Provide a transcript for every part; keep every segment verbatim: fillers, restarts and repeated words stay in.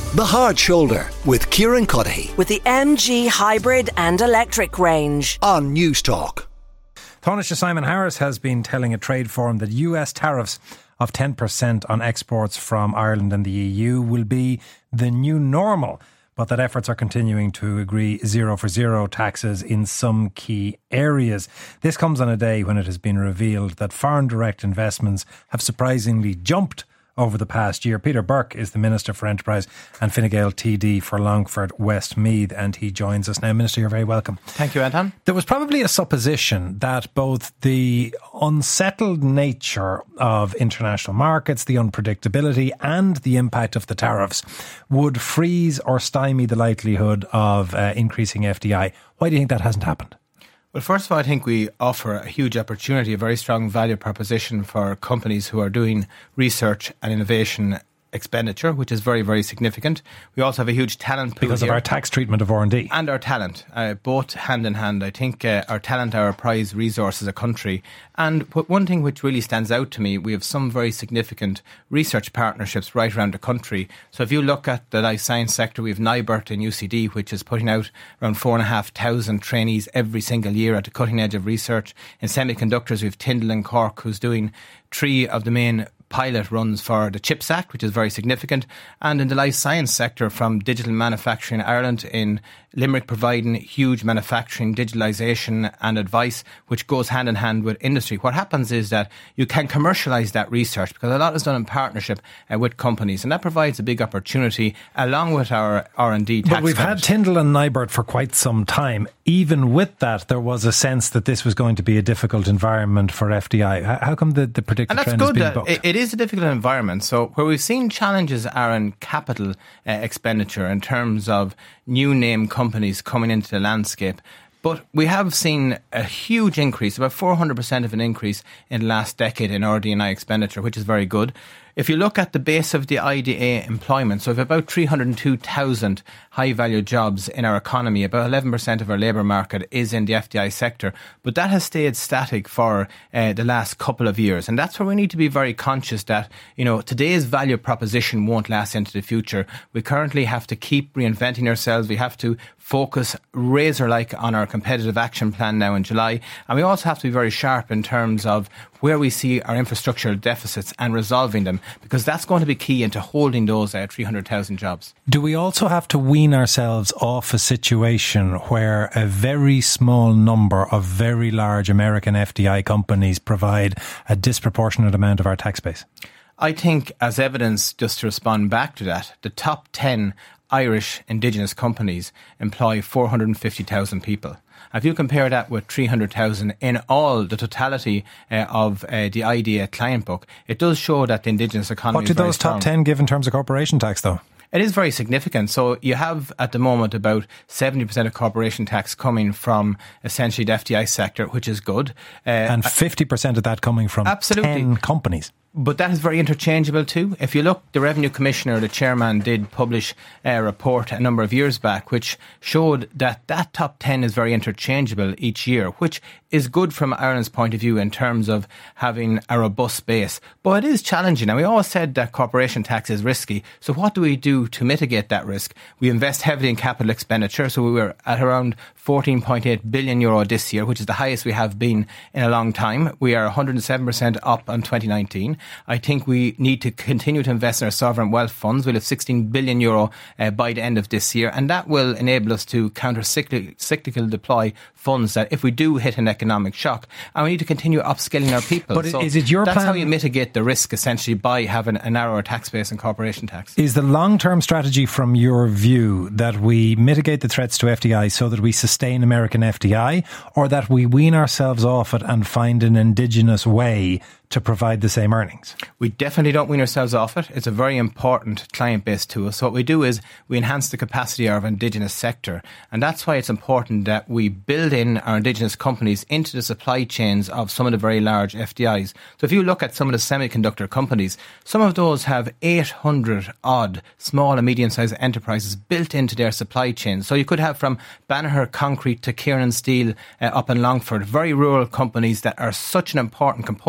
The Hard Shoulder with Kieran Cuddihy. With the M G hybrid and electric range. On News Talk. Taoiseach Simon Harris has been telling a trade forum that U S tariffs of ten percent on exports from Ireland and the E U will be the new normal, but that efforts are continuing to agree zero for zero taxes in some key areas. This comes on a day when it has been revealed that foreign direct investments have surprisingly jumped over the past year. Peter Burke is the Minister for Enterprise and Fine Gael T D for Longford Westmeath, and he joins us now. Minister, you're very welcome. Thank you, Anton. There was probably a supposition that both the unsettled nature of international markets, the unpredictability and the impact of the tariffs would freeze or stymie the likelihood of uh, increasing F D I. Why do you think that hasn't happened? Well, first of all, I think we offer a huge opportunity, a very strong value proposition for companies who are doing research and innovation expenditure, which is very, very significant. We also have a huge talent pool because here. of our tax treatment of R and D. And our talent, uh, both hand in hand. I think uh, our talent are a prized resource as a country. And one thing which really stands out to me, we have some very significant research partnerships right around the country. So if you look at the life science sector, we have NIBRT and U C D, which is putting out around four and a half thousand trainees every single year at the cutting edge of research. In semiconductors, we have Tyndall and Cork, who's doing three of the main pilot runs for the CHIPS Act, which is very significant. And in the life science sector, from Digital Manufacturing Ireland in Limerick, providing huge manufacturing, digitalisation and advice, which goes hand in hand with industry. What happens is that you can commercialise that research because a lot is done in partnership uh, with companies, and that provides a big opportunity along with our R and D tax. But we've credit. had Tyndall and NIBRT for quite some time. Even with that, there was a sense that this was going to be a difficult environment for F D I. How come the, the predicted trend is being booked? It, it is a difficult environment. So where we've seen challenges are in capital uh, expenditure in terms of new name companies coming into the landscape. But we have seen a huge increase, about four hundred percent of an increase in the last decade in R D and I expenditure, which is very good. If you look at the base of the I D A employment, so we have about three hundred two thousand high-value jobs in our economy. About eleven percent of our labour market is in the F D I sector, but that has stayed static for uh, the last couple of years. And that's where we need to be very conscious that, you know, today's value proposition won't last into the future. We currently have to keep reinventing ourselves. We have to focus razor-like on our competitive action plan now in July. And we also have to be very sharp in terms of where we see our infrastructural deficits and resolving them, because that's going to be key into holding those uh, three hundred thousand jobs. Do we also have to wean ourselves off a situation where a very small number of very large American F D I companies provide a disproportionate amount of our tax base? I think, as evidence, just to respond back to that, the top ten Irish indigenous companies employ four hundred fifty thousand people. If you compare that with three hundred thousand in all, the totality uh, of uh, the I D A client book, it does show that the indigenous economy is very strong. What do those top ten give in terms of corporation tax, though? It is very significant. So you have at the moment about seventy percent of corporation tax coming from essentially the F D I sector, which is good. Uh, and fifty percent of that coming from absolutely. ten companies. But that is very interchangeable too. If you look, the Revenue Commissioner, the chairman, did publish a report a number of years back which showed that that top ten is very interchangeable each year, which is good from Ireland's point of view in terms of having a robust base. But it is challenging. And we always said that corporation tax is risky. So what do we do to mitigate that risk? We invest heavily in capital expenditure. So we were at around fourteen point eight billion euro this year, which is the highest we have been in a long time. We are one hundred seven percent up on twenty nineteen. I think we need to continue to invest in our sovereign wealth funds. We'll have sixteen billion euro uh, by the end of this year, and that will enable us to counter-cyclical deploy funds that if we do hit an economic shock, and we need to continue upskilling our people. But so is it your that's plan? How you mitigate the risk, essentially, by having a narrower tax base and corporation tax. Is the long-term strategy from your view that we mitigate the threats to F D I so that we sustain American F D I, or that we wean ourselves off it and find an indigenous way to provide the same earnings? We definitely don't wean ourselves off it. It's a very important client base to us. So what we do is we enhance the capacity of our indigenous sector. And that's why it's important that we build in our indigenous companies into the supply chains of some of the very large F D Is. So if you look at some of the semiconductor companies, some of those have eight hundred odd small and medium-sized enterprises built into their supply chain. So you could have from Banagher Concrete to Kieran Steel uh, up in Longford, very rural companies that are such an important component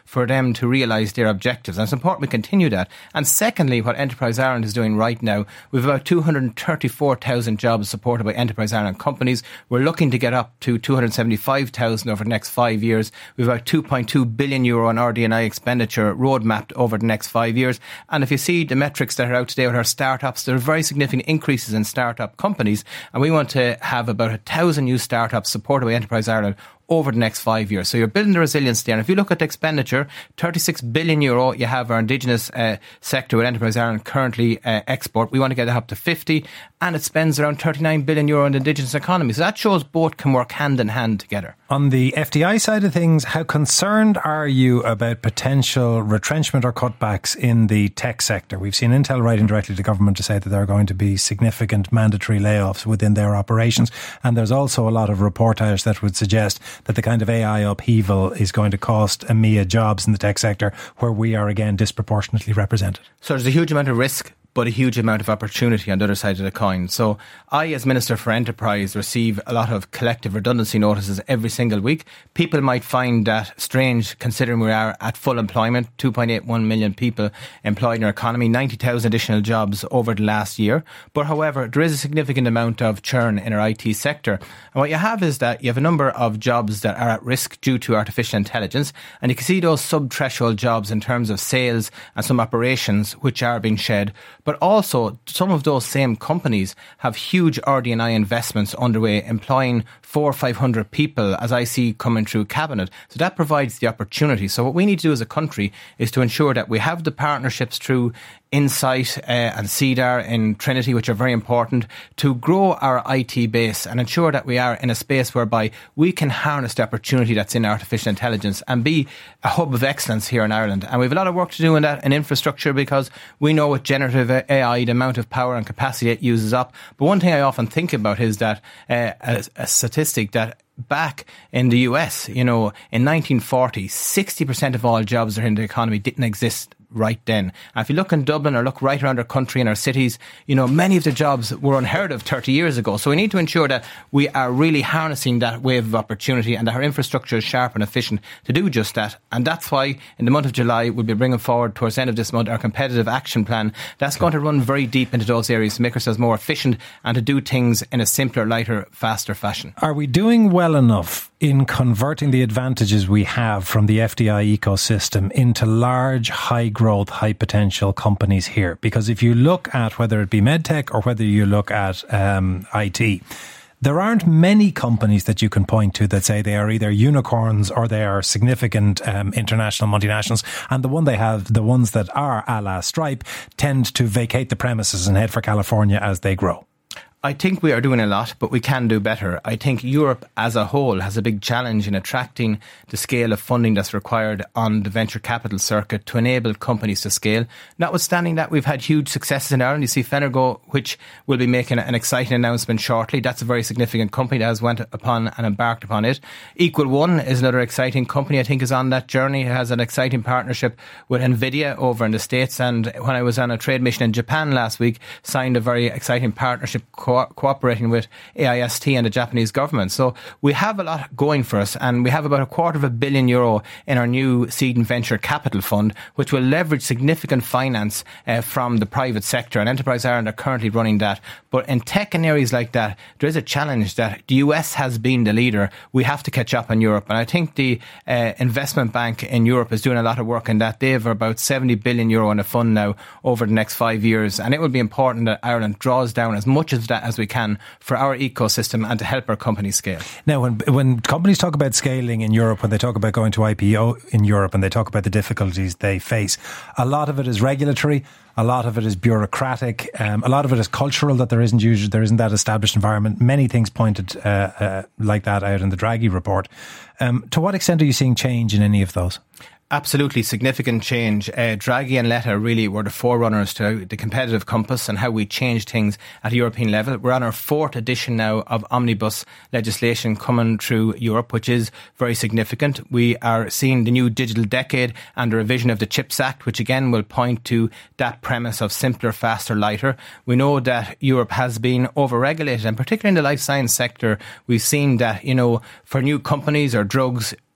for them to realise their objectives. And it's important we continue that. And secondly, what Enterprise Ireland is doing right now, we've about two hundred thirty-four thousand jobs supported by Enterprise Ireland companies. We're looking to get up to two hundred seventy-five thousand over the next five years. We've about two point two billion euro on R D and I expenditure roadmapped over the next five years. And if you see the metrics that are out today with our startups, there are very significant increases in startup companies. And we want to have about a thousand new startups supported by Enterprise Ireland over the next five years. So you're building the resilience there. And if you look at the expenditure, thirty-six billion euro, you have our indigenous uh, sector with Enterprise Ireland currently uh, export. We want to get that up to fifty, and it spends around thirty-nine billion euro on the indigenous economy. So that shows both can work hand in hand together. On the F D I side of things, how concerned are you about potential retrenchment or cutbacks in the tech sector? We've seen Intel writing directly to government to say that there are going to be significant mandatory layoffs within their operations. And there's also a lot of reportage that would suggest that the kind of A I upheaval is going to cost E M E A jobs in the tech sector, where we are again disproportionately represented. So there's a huge amount of risk, but a huge amount of opportunity on the other side of the coin. So I, as Minister for Enterprise, receive a lot of collective redundancy notices every single week. People might find that strange, considering we are at full employment, two point eight one million people employed in our economy, ninety thousand additional jobs over the last year. But however, there is a significant amount of churn in our I T sector. And what you have is that you have a number of jobs that are at risk due to artificial intelligence. And you can see those sub-threshold jobs in terms of sales and some operations which are being shed. But also, some of those same companies have huge R D and I investments underway, employing four or five hundred people, as I see coming through Cabinet. So that provides the opportunity. So what we need to do as a country is to ensure that we have the partnerships through Insight uh, and C D A R in Trinity, which are very important, to grow our I T base and ensure that we are in a space whereby we can harness the opportunity that's in artificial intelligence and be a hub of excellence here in Ireland. And we have a lot of work to do in that in infrastructure, because we know with generative A I the amount of power and capacity it uses up. But one thing I often think about is that uh, a, a statistic that back in the U S, you know, in nineteen forty, sixty percent of all jobs that are in the economy didn't exist right then. And if you look in Dublin or look right around our country and our cities, you know, many of the jobs were unheard of thirty years ago. So we need to ensure that we are really harnessing that wave of opportunity and that our infrastructure is sharp and efficient to do just that. And that's why in the month of July, we'll be bringing forward towards the end of this month our competitive action plan. That's going to run very deep into those areas to make ourselves more efficient and to do things in a simpler, lighter, faster fashion. Are we doing well enough in converting the advantages we have from the F D I ecosystem into large, high growth, high potential companies here? Because if you look at whether it be medtech or whether you look at um, I T, there aren't many companies that you can point to that say they are either unicorns or they are significant um, international multinationals. And the one they have, the ones that are a la Stripe, tend to vacate the premises and head for California as they grow. I think we are doing a lot, but we can do better. I think Europe as a whole has a big challenge in attracting the scale of funding that's required on the venture capital circuit to enable companies to scale. Notwithstanding that, we've had huge successes in Ireland. You see Fenergo, which will be making an exciting announcement shortly. That's a very significant company that has went upon and embarked upon it. Equal One is another exciting company, I think, is on that journey. It has an exciting partnership with NVIDIA over in the States. And when I was on a trade mission in Japan last week, signed a very exciting partnership co- cooperating with A I S T and the Japanese government. So we have a lot going for us, and we have about a quarter of a billion euro in our new seed and venture capital fund, which will leverage significant finance uh, from the private sector. And Enterprise Ireland are currently running that. But in tech and areas like that, there is a challenge that the U S has been the leader. We have to catch up in Europe. And I think the uh, investment bank in Europe is doing a lot of work in that. They have about seventy billion euro in a fund now over the next five years. And it will be important that Ireland draws down as much of that as we can for our ecosystem and to help our companies scale. Now, when when companies talk about scaling in Europe, when they talk about going to I P O in Europe, and they talk about the difficulties they face, a lot of it is regulatory, a lot of it is bureaucratic, um, a lot of it is cultural, that there isn't usually there isn't that established environment. Many things pointed uh, uh, like that out in the Draghi report. Um, to what extent are you seeing change in any of those? Absolutely significant change. Uh, Draghi and Letta really were the forerunners to the competitive compass and how we change things at a European level. We're on our fourth edition now of omnibus legislation coming through Europe, which is very significant. We are seeing the new digital decade and the revision of the CHIPS Act, which again will point to that premise of simpler, faster, lighter. We know that Europe has been over-regulated, and particularly in the life science sector, we've seen that, you know, for new companies or drugs,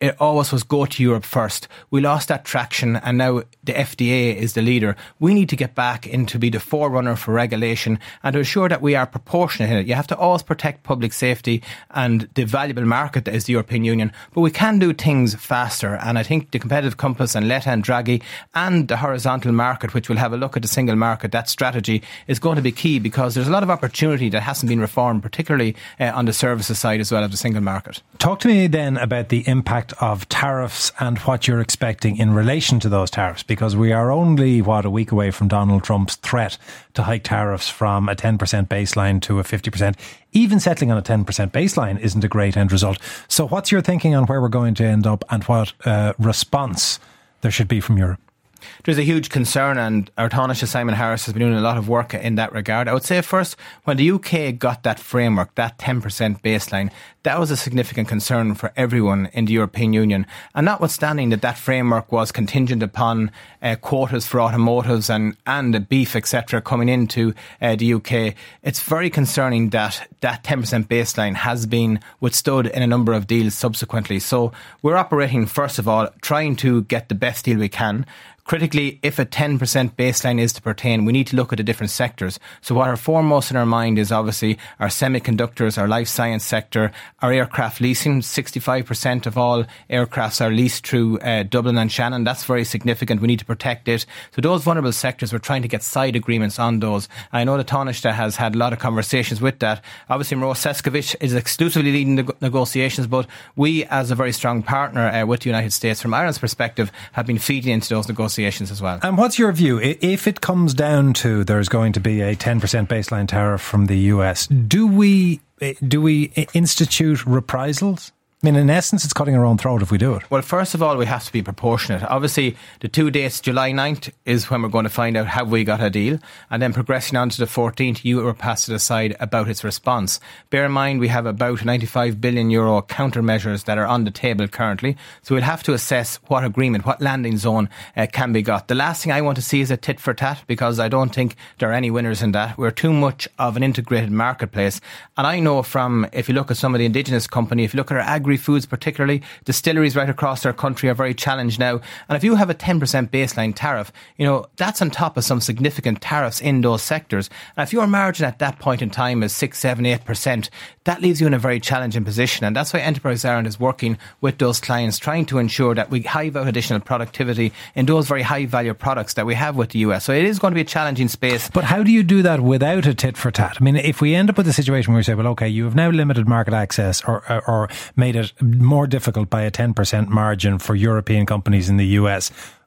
it always was go to Europe first. We lost that traction, and now the F D A is the leader. We need to get back into be the forerunner for regulation and to ensure that we are proportionate in it. You have to always protect public safety and the valuable market that is the European Union, but we can do things faster, and I think the competitive compass and Letta and Draghi and the horizontal market, which will have a look at the single market, that strategy is going to be key, because there's a lot of opportunity that hasn't been reformed, particularly uh, on the services side as well of the single market. Talk to me then about the impact of tariffs and what you're expecting in relation to those tariffs, because we are only, what, a week away from Donald Trump's threat to hike tariffs from a ten percent baseline to a fifty percent. Even settling on a ten percent baseline isn't a great end result. So what's your thinking on where we're going to end up and what uh, response there should be from Europe? There's a huge concern, and our Taoiseach Simon Harris has been doing a lot of work in that regard. I would say first, when the U K got that framework, that ten percent baseline, that was a significant concern for everyone in the European Union. And notwithstanding that that framework was contingent upon uh, quotas for automotives and, and beef, et cetera, coming into uh, the U K, it's very concerning that that ten percent baseline has been withstood in a number of deals subsequently. So we're operating, first of all, trying to get the best deal we can. Critically, if a ten percent baseline is to pertain, we need to look at the different sectors. So what are foremost in our mind is obviously our semiconductors, our life science sector, our aircraft leasing. sixty-five percent of all aircrafts are leased through uh, Dublin and Shannon. That's very significant. We need to protect it. So those vulnerable sectors, we're trying to get side agreements on those. I know the Taoiseach has had a lot of conversations with that. Obviously, Maroš Šefčovič is exclusively leading the negotiations, but we, as a very strong partner uh, with the United States, from Ireland's perspective, have been feeding into those negotiations as well. And what's your view? If it comes down to there's going to be a ten percent baseline tariff from the U S, do we do we institute reprisals? I mean, in essence, it's cutting our own throat if we do it. Well, first of all, we have to be proportionate. Obviously, the two dates, July ninth, is when we're going to find out have we got a deal. And then progressing on to the fourteenth, Europe has to decide about its response. Bear in mind, we have about ninety-five billion euro countermeasures that are on the table currently. So we'll have to assess what agreement, what landing zone uh, can be got. The last thing I want to see is a tit for tat, because I don't think there are any winners in that. We're too much of an integrated marketplace. And I know from, if you look at some of the indigenous company, if you look at our agri foods particularly, distilleries right across our country are very challenged now. And if you have a ten percent baseline tariff, you know, that's on top of some significant tariffs in those sectors. And if your margin at that point in time is six, seven, eight percent, that leaves you in a very challenging position. And that's why Enterprise Ireland is working with those clients, trying to ensure that we hive out additional productivity in those very high value products that we have with the U S. So it is going to be a challenging space. But how do you do that without a tit for tat? I mean, if we end up with a situation where we say, well, okay, you have now limited market access or, or, or made it more difficult by a ten percent margin for European companies in the U S,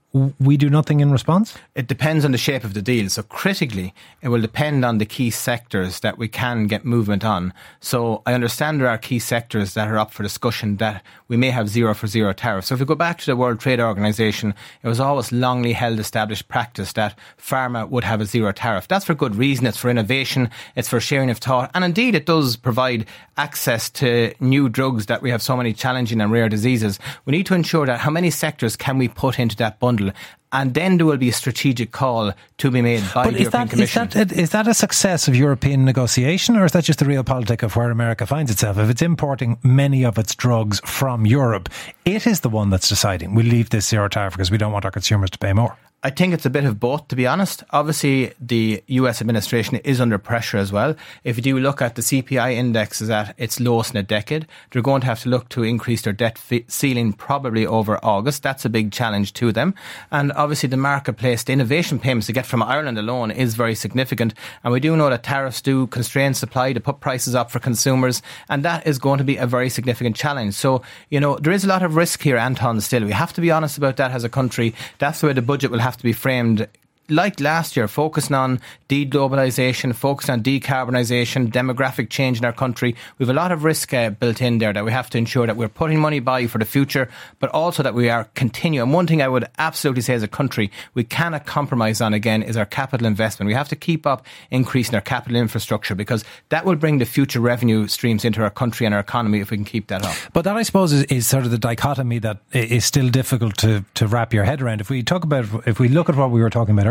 we do nothing in response? It depends on the shape of the deal. So critically, it will depend on the key sectors that we can get movement on. So I understand there are key sectors that are up for discussion that we may have zero for zero tariffs. So if we go back to the World Trade Organization, it was always longly held established practice that pharma would have a zero tariff. That's for good reason. It's for innovation. It's for sharing of thought. And indeed, it does provide access to new drugs that we have so many challenging and rare diseases. We need to ensure that how many sectors can we put into that bundle, and then there will be a strategic call to be made by but the European that, Commission. Is that, is that a success of European negotiation, or is that just the real politic of where America finds itself? If it's importing many of its drugs from Europe, it is the one that's deciding, we'll leave this zero tariff because we don't want our consumers to pay more. I think it's a bit of both, to be honest. Obviously, the U S administration is under pressure as well. If you do look at the C P I index is at its lowest in a decade, they're going to have to look to increase their debt fi- ceiling probably over August. That's a big challenge to them. And obviously the marketplace, the innovation payments they get from Ireland alone is very significant. And we do know that tariffs do constrain supply to put prices up for consumers. And that is going to be a very significant challenge. So, you know, there is a lot of risk here, Anton, still. We have to be honest about that as a country. That's the way the budget will have to be framed. Like last year, focusing on de-globalisation, focusing on decarbonisation, demographic change in our country. We have a lot of risk uh, built in there that we have to ensure that we're putting money by for the future, but also that we are continuing. And one thing I would absolutely say as a country, we cannot compromise on again is our capital investment. We have to keep up increasing our capital infrastructure, because that will bring the future revenue streams into our country and our economy if we can keep that up. But that, I suppose, is, is sort of the dichotomy that is still difficult to, to wrap your head around. If we talk about, if we look at what we were talking about earlier,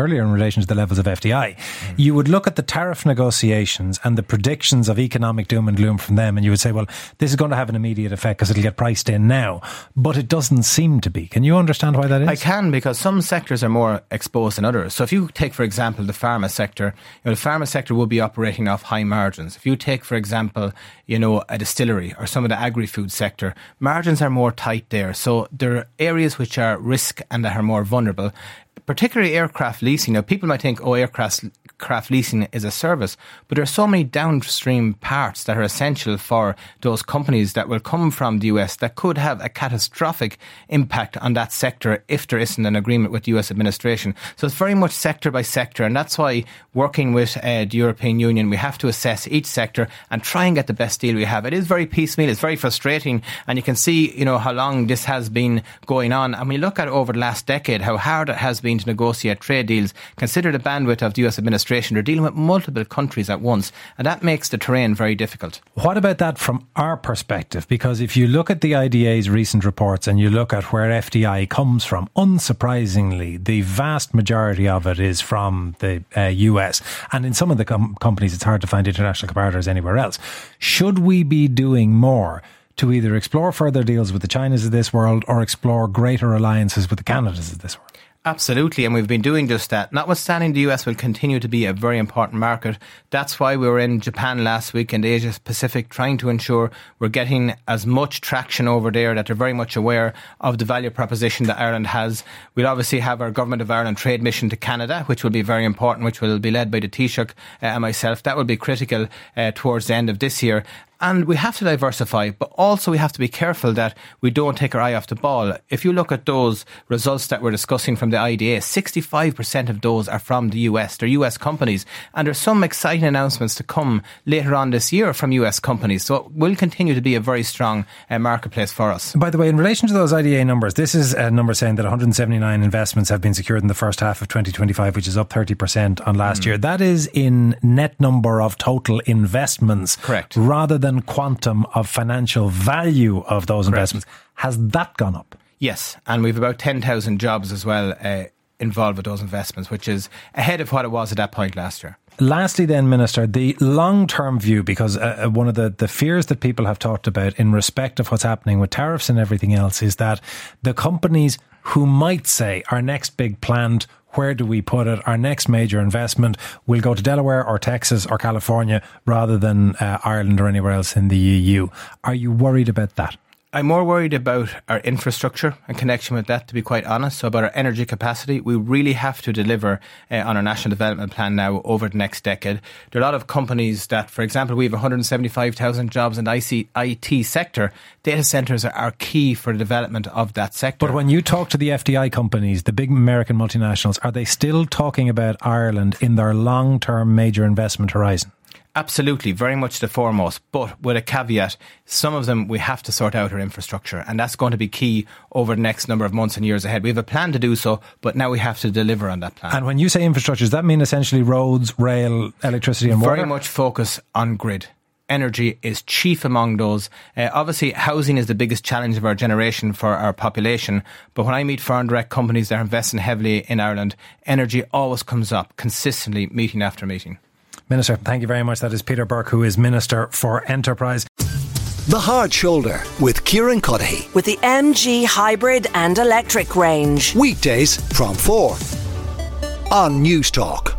earlier in relation to the levels of F D I. Mm. You would look at the tariff negotiations and the predictions of economic doom and gloom from them, and you would say, well, this is going to have an immediate effect because it'll get priced in now. But it doesn't seem to be. Can you understand why that is? I can, because some sectors are more exposed than others. So if you take, for example, the pharma sector, you know, the pharma sector will be operating off high margins. If you take, for example, you know, a distillery or some of the agri-food sector, margins are more tight there. So there are areas which are risk and that are more vulnerable. Particularly aircraft leasing. Now, people might think, oh, aircraft craft leasing is a service, but there are so many downstream parts that are essential for those companies that will come from the U S that could have a catastrophic impact on that sector if there isn't an agreement with the U S administration. So it's very much sector by sector, and that's why working with uh, the European Union, we have to assess each sector and try and get the best deal we have. It is very piecemeal, it's very frustrating, and you can see, you know, how long this has been going on. And when you look at it over the last decade, how hard it has been to negotiate trade deals. Consider the bandwidth of the U S administration. They're dealing with multiple countries at once, and that makes the terrain very difficult. What about that from our perspective? Because if you look at the I D A's recent reports and you look at where F D I comes from, unsurprisingly, the vast majority of it is from the uh, U S. And in some of the com- companies, it's hard to find international comparators anywhere else. Should we be doing more to either explore further deals with the Chinas of this world or explore greater alliances with the Canadas of this world? Absolutely, and we've been doing just that. Notwithstanding, the U S will continue to be a very important market. That's why we were in Japan last week and Asia Pacific, trying to ensure we're getting as much traction over there, that they're very much aware of the value proposition that Ireland has. We'll obviously have our Government of Ireland trade mission to Canada, which will be very important, which will be led by the Taoiseach uh, and myself. That will be critical uh, towards the end of this year. And we have to diversify, but also we have to be careful that we don't take our eye off the ball. If you look at those results that we're discussing from the I D A, sixty-five percent of those are from the U S. They're U S companies. And there's some exciting announcements to come later on this year from U S companies. So it will continue to be a very strong uh, marketplace for us. By the way, in relation to those I D A numbers, this is a number saying that one hundred seventy-nine investments have been secured in the first half of twenty twenty-five, which is up thirty percent on last mm. year. That is in net number of total investments. Correct. Rather than quantum of financial value of those Correct. investments. Has that gone up? Yes, and we've about ten thousand jobs as well uh, involved with those investments, which is ahead of what it was at that point last year. Lastly then, Minister, the long-term view, because uh, one of the, the fears that people have talked about in respect of what's happening with tariffs and everything else is that the companies who might say our next big plant, where do we put it? Our next major investment will go to Delaware or Texas or California rather than uh, Ireland or anywhere else in the E U. Are you worried about that? I'm more worried about our infrastructure and connection with that, to be quite honest. So about our energy capacity, we really have to deliver uh, on our national development plan now over the next decade. There are a lot of companies that, for example, we have one hundred seventy-five thousand jobs in the I T sector. Data centres are key for the development of that sector. But when you talk to the F D I companies, the big American multinationals, are they still talking about Ireland in their long-term major investment horizon? Absolutely, very much the foremost, but with a caveat. Some of them, we have to sort out our infrastructure, and that's going to be key over the next number of months and years ahead. We have a plan to do so, but now we have to deliver on that plan. And when you say infrastructure, does that mean essentially roads, rail, electricity and water? Very much focus on grid. Energy is chief among those. Uh, obviously, housing is the biggest challenge of our generation for our population. But when I meet foreign direct companies that are investing heavily in Ireland, energy always comes up consistently, meeting after meeting. Minister, thank you very much. That is Peter Burke, who is Minister for Enterprise. The Hard Shoulder with Kieran Cuddihy. With the M G hybrid and electric range. Weekdays from four on News Talk.